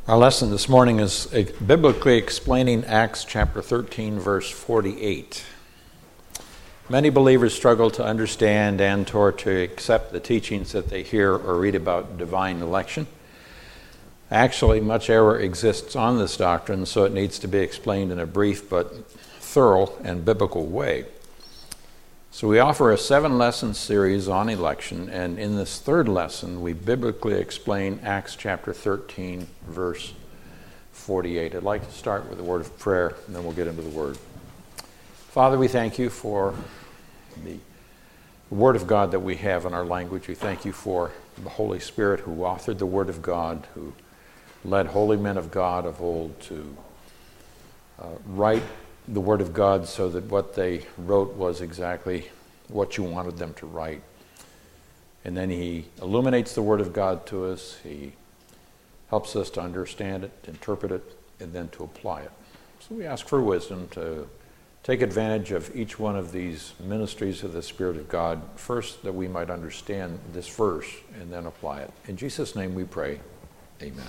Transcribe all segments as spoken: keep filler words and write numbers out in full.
Our lesson this morning is biblically explaining Acts chapter thirteen, verse forty-eight. Many believers struggle to understand and or to accept the teachings that they hear or read about divine election. Actually, much error exists on this doctrine, so it needs to be explained in a brief but thorough and biblical way. So we offer a seven-lesson series on election, and in this third lesson, we biblically explain Acts chapter thirteen, verse forty-eight. I'd like to start with a word of prayer, and then we'll get into the word. Father, we thank you for the word of God that we have in our language. We thank you for the Holy Spirit who authored the word of God, who led holy men of God of old to uh, write the Word of God so that what they wrote was exactly what you wanted them to write. And then he illuminates the Word of God to us. He helps us to understand it, to interpret it, and then to apply it. So we ask for wisdom to take advantage of each one of these ministries of the Spirit of God, first that we might understand this verse and then apply it. In Jesus' name we pray, amen.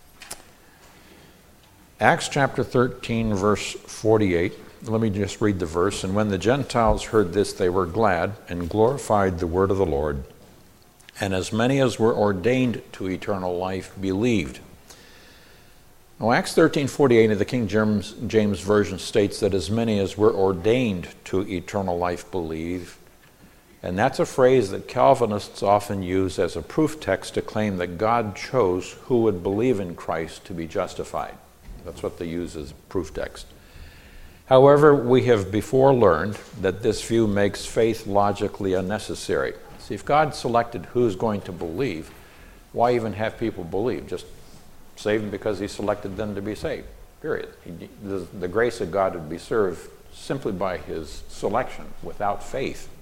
Acts chapter thirteen, verse forty-eight. Let me just read the verse. And when the Gentiles heard this, they were glad and glorified the word of the Lord. And as many as were ordained to eternal life believed. Now, Acts thirteen forty-eight of the King James, James Version states that as many as were ordained to eternal life believe. And that's a phrase that Calvinists often use as a proof text to claim that God chose who would believe in Christ to be justified. That's what they use as proof text. However, we have before learned that this view makes faith logically unnecessary. See, if God selected who's going to believe, why even have people believe? Just save them because he selected them to be saved, period. He, the, the grace of God would be served simply by his selection without faith.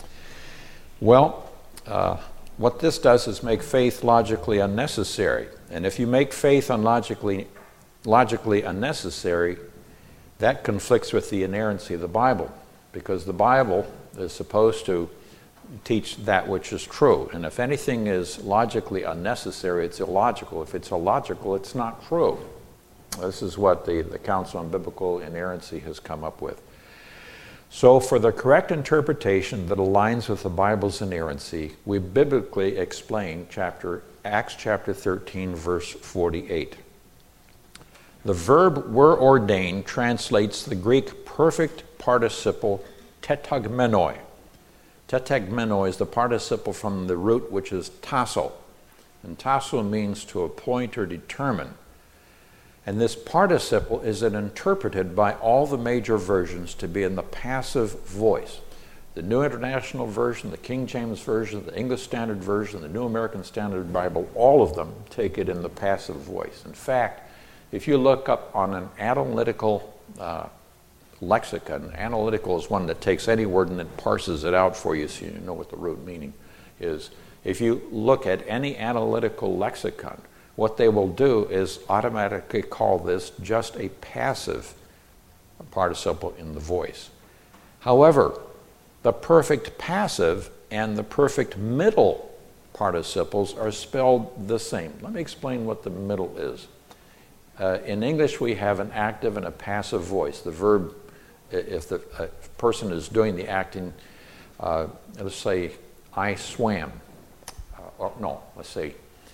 Well, uh, what this does is make faith logically unnecessary. And if you make faith unlogically logically unnecessary, that conflicts with the inerrancy of the Bible, because the Bible is supposed to teach that which is true. And if anything is logically unnecessary, it's illogical. If it's illogical, it's not true. This is what the, the Council on Biblical Inerrancy has come up with. So for the correct interpretation that aligns with the Bible's inerrancy, we biblically explain chapter Acts chapter thirteen, verse forty-eight. The verb were ordained translates the Greek perfect participle tetagmenoi. Tetagmenoi is the participle from the root which is tasso. And tasso means to appoint or determine. And this participle is interpreted by all the major versions to be in the passive voice. The New International Version, the King James Version, the English Standard Version, the New American Standard Bible, all of them take it in the passive voice. In fact, if you look up on an analytical uh, lexicon, analytical is one that takes any word and then parses it out for you so you know what the root meaning is. If you look at any analytical lexicon, what they will do is automatically call this just a passive participle in the voice. However, the perfect passive and the perfect middle participles are spelled the same. Let me explain what the middle is. Uh, in English, we have an active and a passive voice. The verb, if the uh, person is doing the acting, uh, let's say, I swam. Uh, or no, let's say,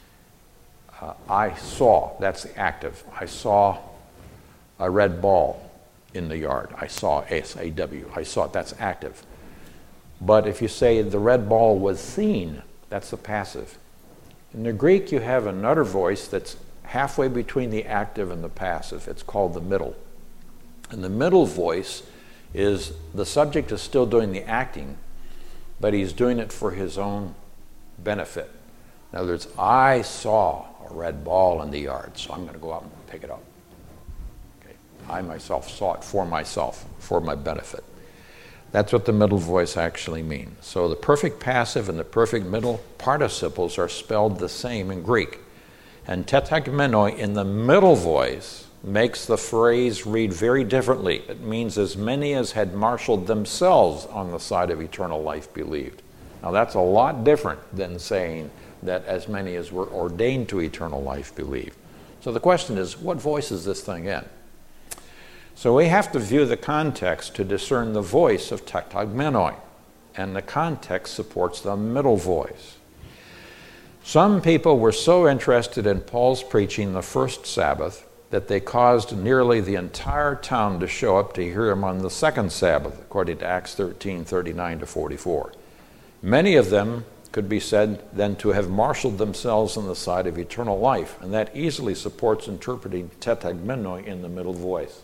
uh, I saw. That's the active. I saw a red ball in the yard. I saw S A W. I saw it. That's active. But if you say the red ball was seen, that's the passive. In the Greek, you have another voice that's halfway between the active and the passive. It's called the middle. And the middle voice is the subject is still doing the acting, but he's doing it for his own benefit. In other words, I saw a red ball in the yard, so I'm going to go out and pick it up. Okay. I myself saw it for myself, for my benefit. That's what the middle voice actually means. So the perfect passive and the perfect middle participles are spelled the same in Greek. And tetagmenoi in the middle voice makes the phrase read very differently. It means as many as had marshaled themselves on the side of eternal life believed. Now that's a lot different than saying that as many as were ordained to eternal life believe. So the question is, what voice is this thing in? So we have to view the context to discern the voice of tetragmenoi, and the context supports the middle voice. Some people were so interested in Paul's preaching the first Sabbath that they caused nearly the entire town to show up to hear him on the second Sabbath, according to Acts thirteen, thirty-nine to forty-four. Many of them could be said then to have marshaled themselves on the side of eternal life, and that easily supports interpreting tetragmenoi in the middle voice.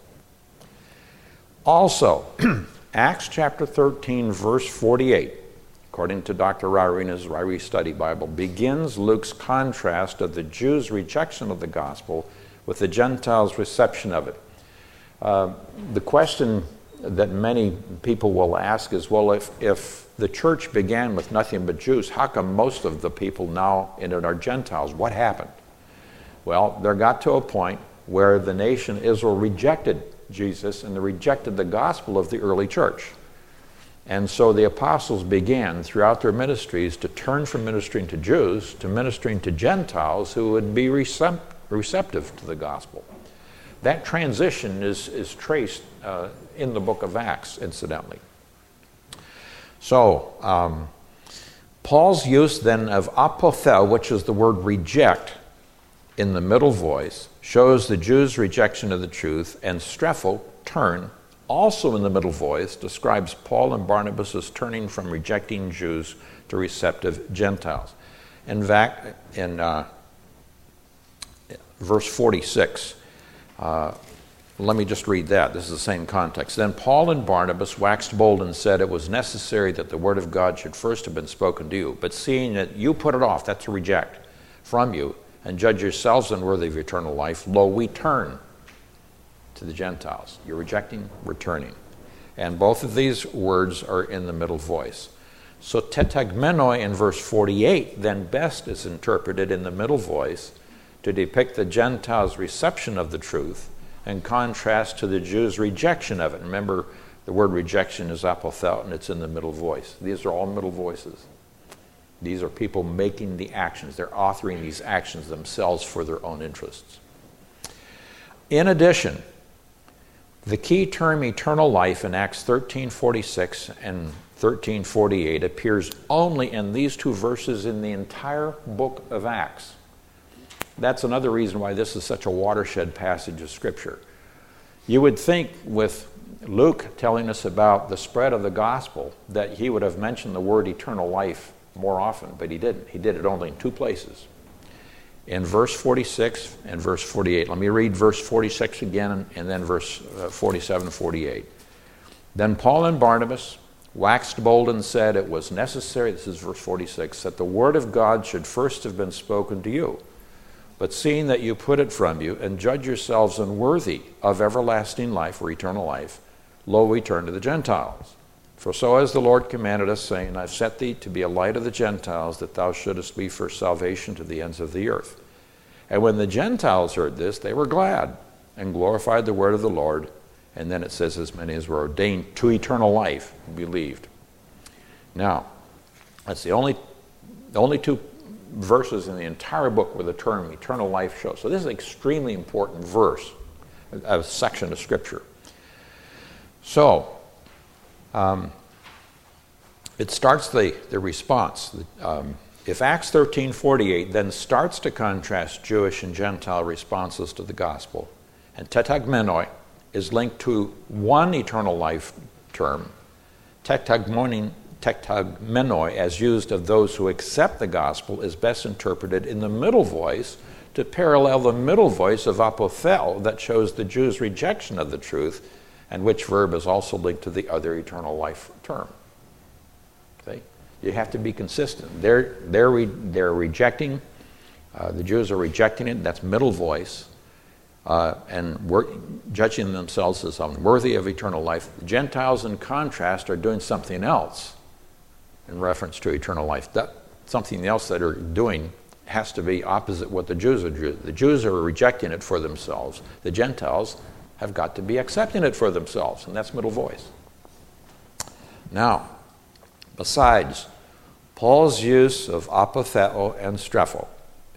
Also, Acts chapter thirteen, verse forty-eight, according to Doctor Ryrie in his Ryrie Study Bible, begins Luke's contrast of the Jews' rejection of the gospel with the Gentiles' reception of it. Uh, the question that many people will ask is, well, if, if the church began with nothing but Jews, how come most of the people now in it are Gentiles? What happened? Well, there got to a point where the nation Israel rejected Jesus and they rejected the gospel of the early church. And so the apostles began throughout their ministries to turn from ministering to Jews to ministering to Gentiles who would be recept- receptive to the gospel. That transition is, is traced uh, in the book of Acts, incidentally. So, um, Paul's use then of apothel, which is the word reject, in the middle voice, shows the Jews' rejection of the truth, and strepho, turn, also in the middle voice, describes Paul and Barnabas' turning from rejecting Jews to receptive Gentiles. In fact, in uh, verse forty-six, uh, let me just read that. This is the same context. Then Paul and Barnabas waxed bold and said, it was necessary that the word of God should first have been spoken to you. But seeing that you put it off, that's a reject from you, and judge yourselves unworthy of eternal life, lo, we turn to the Gentiles. You're rejecting, we're turning. And both of these words are in the middle voice. So tetragmenoi in verse forty-eight then best is interpreted in the middle voice to depict the Gentiles' reception of the truth in contrast to the Jews' rejection of it. Remember, the word rejection is apothel, and it's in the middle voice. These are all middle voices. These are people making the actions. They're authoring these actions themselves for their own interests. In addition, the key term eternal life in Acts thirteen forty-six and thirteen forty-eight appears only in these two verses in the entire book of Acts. That's another reason why this is such a watershed passage of Scripture. You would think with Luke telling us about the spread of the gospel that he would have mentioned the word eternal life more often, but he didn't. He did it only in two places. In verse forty-six and verse forty-eight. Let me read verse forty-six again and then verse forty-seven, forty-eight. Then Paul and Barnabas waxed bold and said it was necessary, this is verse forty-six, that the word of God should first have been spoken to you. But seeing that you put it from you and judge yourselves unworthy of everlasting life or eternal life, lo, we turn to the Gentiles. For so as the Lord commanded us, saying, I've set thee to be a light of the Gentiles, that thou shouldest be for salvation to the ends of the earth. And when the Gentiles heard this, they were glad and glorified the word of the Lord. And then it says, as many as were ordained to eternal life believed. Now, that's the only, the only two verses in the entire book where the term eternal life shows. So this is an extremely important verse, a section of Scripture. So, um, it starts the, the response. Um, if Acts thirteen forty-eight then starts to contrast Jewish and Gentile responses to the gospel, and tetragmenoi is linked to one eternal life term, tetragmenoi Tetragmenoi, as used of those who accept the gospel, is best interpreted in the middle voice to parallel the middle voice of apothel that shows the Jews' rejection of the truth, and which verb is also linked to the other eternal life term. Okay? You have to be consistent. They're, they're, re, they're rejecting, uh, the Jews are rejecting it, that's middle voice, uh, and we're judging themselves as unworthy of eternal life. The Gentiles, in contrast, are doing something else in reference to eternal life. That something else that they're doing has to be opposite what the Jews are doing. The Jews are rejecting it for themselves. The Gentiles have got to be accepting it for themselves, and that's middle voice. Now, besides Paul's use of apotheo and strepho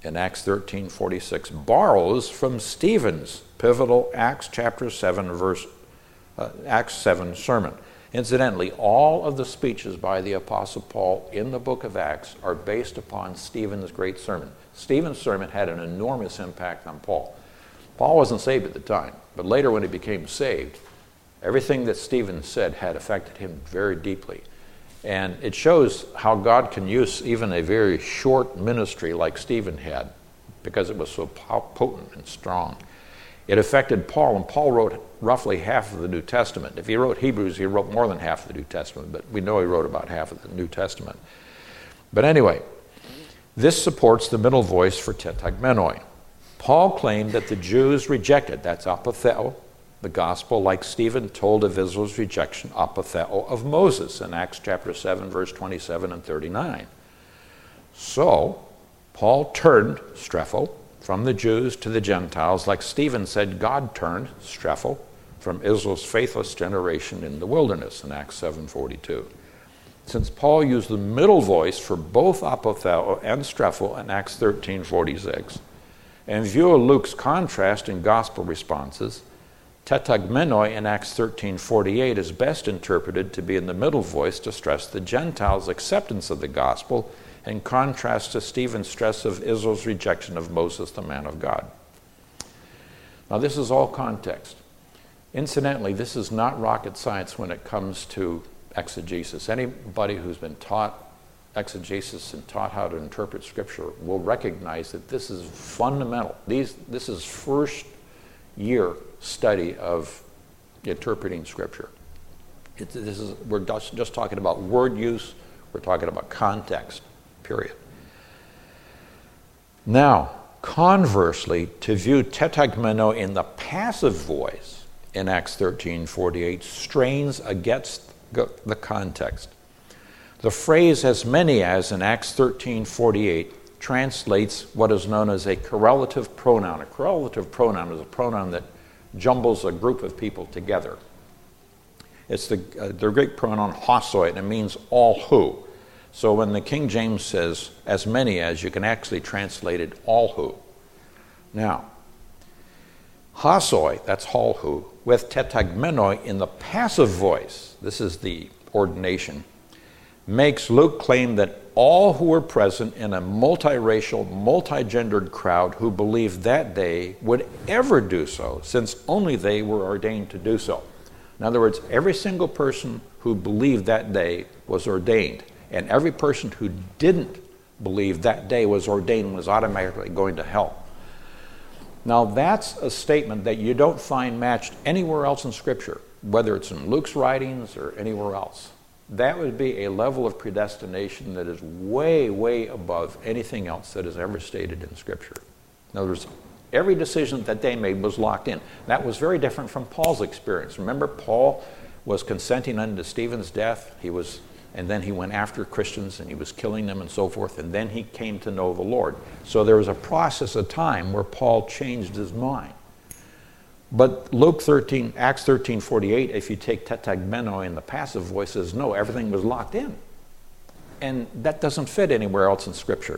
in Acts thirteen forty-six borrows from Stephen's pivotal Acts chapter seven verse uh, Acts seven sermon. Incidentally, all of the speeches by the Apostle Paul in the book of Acts are based upon Stephen's great sermon. Stephen's sermon had an enormous impact on Paul. Paul wasn't saved at the time, but later when he became saved, everything that Stephen said had affected him very deeply. And it shows how God can use even a very short ministry like Stephen had, because it was so potent and strong. It affected Paul, and Paul wrote roughly half of the New Testament. If he wrote Hebrews, he wrote more than half of the New Testament, but we know he wrote about half of the New Testament. But anyway, this supports the middle voice for tetagmenoi. Paul claimed that the Jews rejected, that's apotheo, the gospel, like Stephen told of Israel's rejection, apotheo, of Moses in Acts chapter seven, verse twenty-seven and thirty-nine. So, Paul turned, strepho, from the Jews to the Gentiles, like Stephen said God turned, strepho, from Israel's faithless generation in the wilderness in Acts seven forty-two. Since Paul used the middle voice for both apotheo and strepho in Acts thirteen forty-six, and in view of Luke's contrast in gospel responses, tetagmenoi in Acts thirteen forty-eight is best interpreted to be in the middle voice to stress the Gentiles' acceptance of the gospel, in contrast to Stephen's stress of Israel's rejection of Moses, the man of God. Now, this is all context. Incidentally, this is not rocket science when it comes to exegesis. Anybody who's been taught exegesis and taught how to interpret Scripture will recognize that this is fundamental. These, this is first year study of interpreting Scripture. It, this is, we're just, just talking about word use, we're talking about context, period. Now, conversely, to view tetagmenoi in the passive voice in Acts thirteen forty-eight strains against the context. The phrase as many as in Acts thirteen forty-eight translates what is known as a correlative pronoun. A correlative pronoun is a pronoun that jumbles a group of people together. It's the, uh, the Greek pronoun hosoi, and it means all who. So when the King James says as many as, you can actually translate it all who. Now, hosoi, that's all who, with tetagmenoi in the passive voice, this is the ordination, makes Luke claim that all who were present in a multiracial, multigendered crowd who believed that day would ever do so, since only they were ordained to do so. In other words, every single person who believed that day was ordained, and every person who didn't believe that day was ordained and was automatically going to hell. Now, that's a statement that you don't find matched anywhere else in Scripture, whether it's in Luke's writings or anywhere else. That would be a level of predestination that is way, way above anything else that is ever stated in Scripture. In other words, every decision that they made was locked in. That was very different from Paul's experience. Remember, Paul was consenting unto Stephen's death. He was, and then he went after Christians and he was killing them and so forth, and then he came to know the Lord. So there was a process of time where Paul changed his mind. But Luke thirteen, Acts thirteen forty-eight, if you take tetagmenoi in the passive voice, says no, everything was locked in. And that doesn't fit anywhere else in Scripture.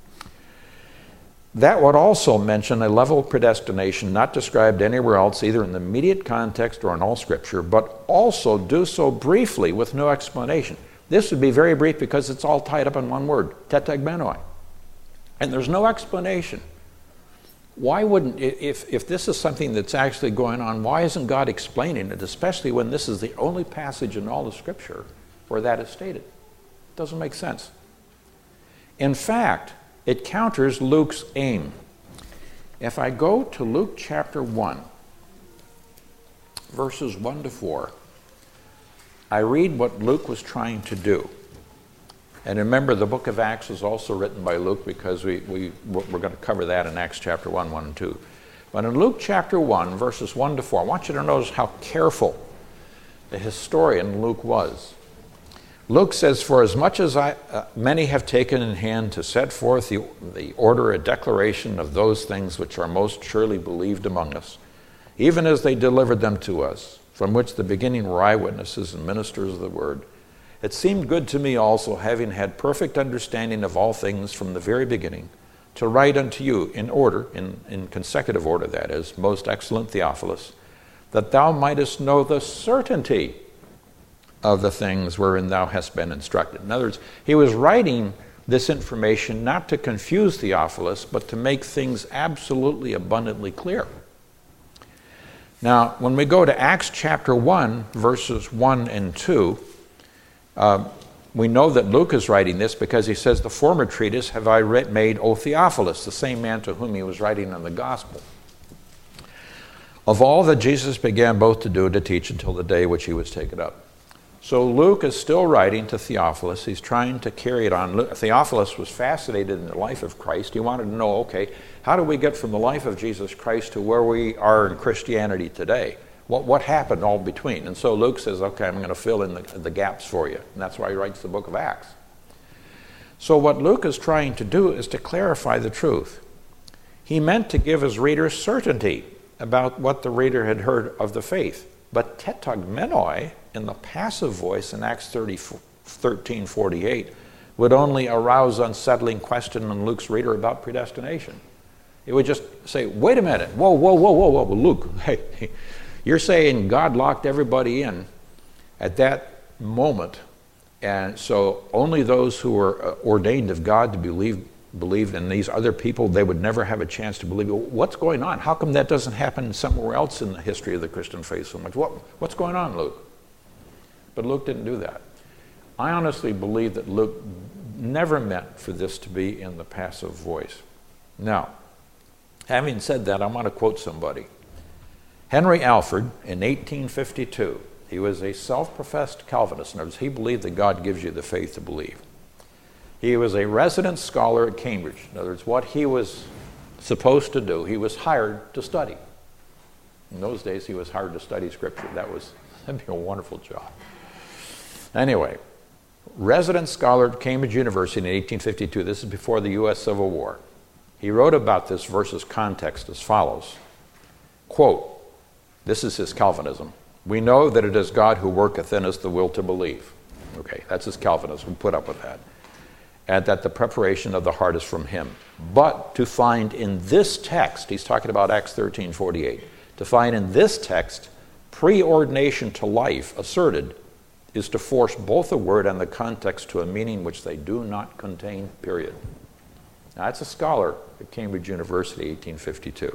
That would also mention a level of predestination not described anywhere else, either in the immediate context or in all Scripture, but also do so briefly with no explanation. This would be very brief because it's all tied up in one word, tetagmenoi. And there's no explanation. Why wouldn't, if, if this is something that's actually going on, why isn't God explaining it, especially when this is the only passage in all of Scripture where that is stated? It doesn't make sense. In fact, it counters Luke's aim. If I go to Luke chapter one, verses one to four, I read what Luke was trying to do. And remember, the book of Acts is also written by Luke because we, we, we're going to cover that in Acts chapter one, one and two. But in Luke chapter one, verses one to four, I want you to notice how careful the historian Luke was. Luke says, for as much as I, uh, many have taken in hand to set forth the, the order, a declaration of those things which are most surely believed among us, even as they delivered them to us, from which the beginning were eyewitnesses and ministers of the word, it seemed good to me also, having had perfect understanding of all things from the very beginning, to write unto you in order, in, in consecutive order that is, most excellent Theophilus, that thou mightest know the certainty of the things wherein thou hast been instructed. In other words, he was writing this information not to confuse Theophilus, but to make things absolutely abundantly clear. Now, when we go to Acts chapter one, verses one and two, uh, we know that Luke is writing this because he says, the former treatise have I read, made, O Theophilus, the same man to whom he was writing in the gospel, of all that Jesus began both to do and to teach until the day which he was taken up. So Luke is still writing to Theophilus. He's trying to carry it on. Theophilus was fascinated in the life of Christ. He wanted to know, okay, how do we get from the life of Jesus Christ to where we are in Christianity today? What, what happened all between? And so Luke says, okay, I'm going to fill in the, the gaps for you. And that's why he writes the book of Acts. So what Luke is trying to do is to clarify the truth. He meant to give his readers certainty about what the reader had heard of the faith. But tetagmenoi, in the passive voice in Acts thirteen forty-eight, would only arouse unsettling question in Luke's reader about predestination. It would just say, wait a minute, whoa, whoa, whoa, whoa, whoa, Luke, hey, you're saying God locked everybody in at that moment, and so only those who were ordained of God to believe believed in these other people, they would never have a chance to believe. What's going on? How come that doesn't happen somewhere else in the history of the Christian faith so much? What, what's going on, Luke? But Luke didn't do that. I honestly believe that Luke never meant for this to be in the passive voice. Now, having said that, I want to quote somebody. Henry Alford, in eighteen fifty-two, he was a self-professed Calvinist. In other words, he believed that God gives you the faith to believe. He was a resident scholar at Cambridge. In other words, what he was supposed to do, he was hired to study. In those days, he was hired to study Scripture. That was, that'd be a wonderful job. Anyway, resident scholar at Cambridge University in eighteen fifty-two. This is before the U S Civil War. He wrote about this versus context as follows. Quote, this is his Calvinism. We know that it is God who worketh in us the will to believe. Okay, that's his Calvinism. We put up with that. And that the preparation of the heart is from him. But to find in this text, he's talking about Acts thirteen forty-eight, to find in this text preordination to life asserted is to force both the word and the context to a meaning which they do not contain, period. Now, that's a scholar at Cambridge University, eighteen fifty-two.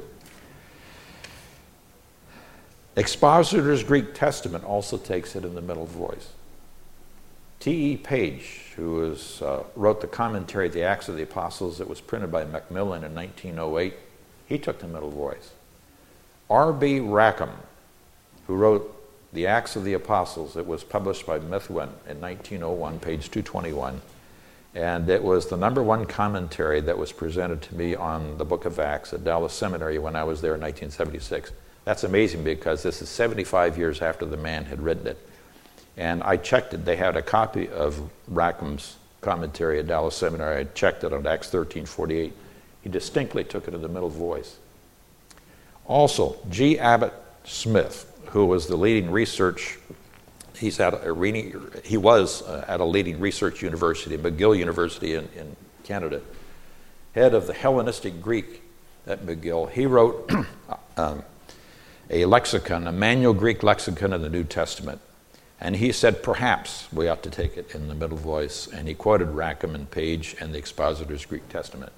Expositor's Greek Testament also takes it in the middle voice. T E Page, who was, uh, wrote the commentary, The Acts of the Apostles, that was printed by Macmillan in nineteen oh eight, he took the middle voice. R B Rackham, who wrote The Acts of the Apostles, it was published by Methuen in nineteen oh one, page two twenty-one, and it was the number one commentary that was presented to me on the book of Acts at Dallas Seminary when I was there in nineteen seventy-six. That's amazing because this is seventy-five years after the man had written it. And I checked it. They had a copy of Rackham's commentary at Dallas Seminary. I checked it on Acts thirteen forty-eight. He distinctly took it in the middle voice. Also, G. Abbott Smith, who was the leading research, he's at a, he was at a leading research university, McGill University in, in Canada, head of the Hellenistic Greek at McGill. He wrote um, a lexicon, a manual Greek lexicon of the New Testament. And he said, perhaps we ought to take it in the middle voice. And he quoted Rackham and Page and the Expositor's Greek Testament.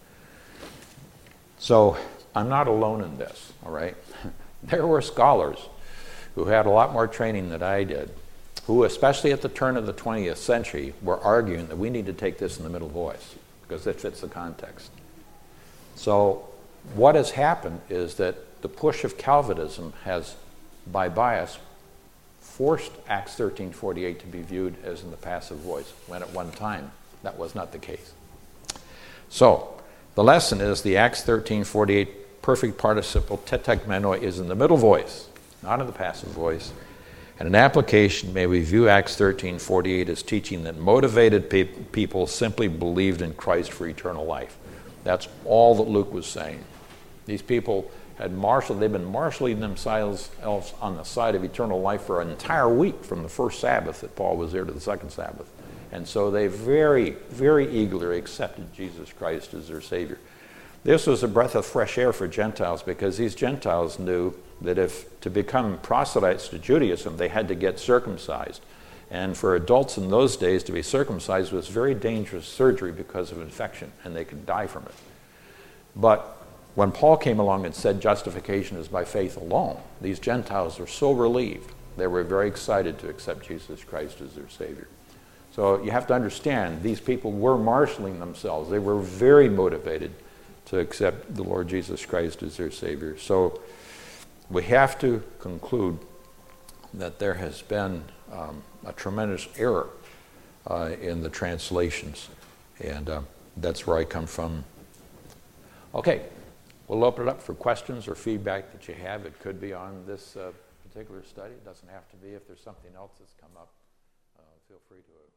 So I'm not alone in this, all right? There were scholars who had a lot more training than I did, who, especially at the turn of the twentieth century, were arguing that we need to take this in the middle voice because it fits the context. So what has happened is that the push of Calvinism has, by bias, forced Acts thirteen forty-eight to be viewed as in the passive voice, when at one time that was not the case. So, the lesson is the Acts thirteen forty-eight perfect participle tetagmenoi is in the middle voice, not in the passive voice. And in application, may we view Acts thirteen forty-eight as teaching that motivated pe- people simply believed in Christ for eternal life. That's all that Luke was saying. These people had marshaled, they've been marshaling themselves on the side of eternal life for an entire week from the first Sabbath that Paul was there to the second Sabbath. And so they very, very eagerly accepted Jesus Christ as their Savior. This was a breath of fresh air for Gentiles, because these Gentiles knew that if to become proselytes to Judaism, they had to get circumcised. And for adults in those days, to be circumcised was very dangerous surgery because of infection, and they could die from it. But when Paul came along and said justification is by faith alone, these Gentiles were so relieved. They were very excited to accept Jesus Christ as their Savior. So you have to understand, these people were marshaling themselves. They were very motivated to accept the Lord Jesus Christ as their Savior. So we have to conclude that there has been um, a tremendous error uh, in the translations, and uh, that's where I come from. Okay, we'll open it up for questions or feedback that you have. It could be on this uh, particular study. It doesn't have to be. If there's something else that's come up, uh, feel free to